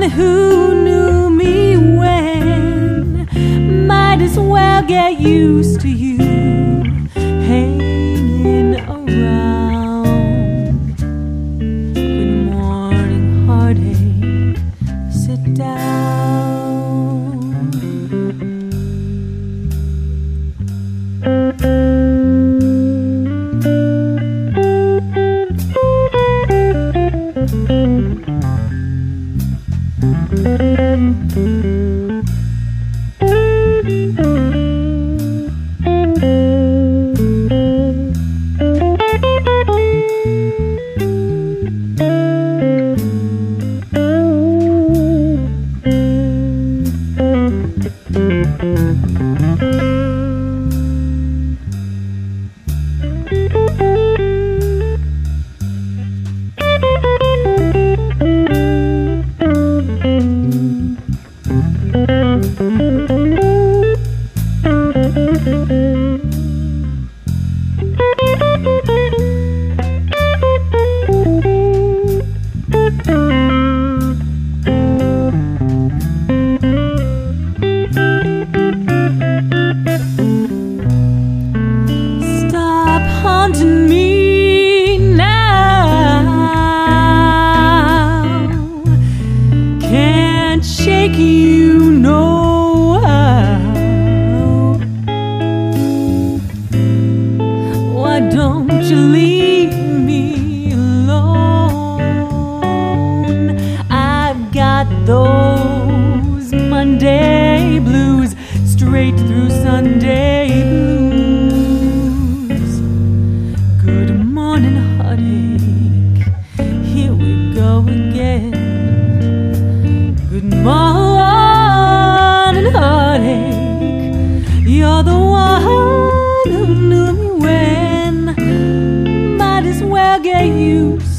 one who knew me when might as well get used to you hanging around. Good morning, heartache, sit down. Stop haunting me now. Can't shake you no how. Why don't you leave me alone? I've got those Monday blues straight through Sunday blues. Good morning, heartache, here we go again. Good morning, heartache, you're the one who knew me when might as well get used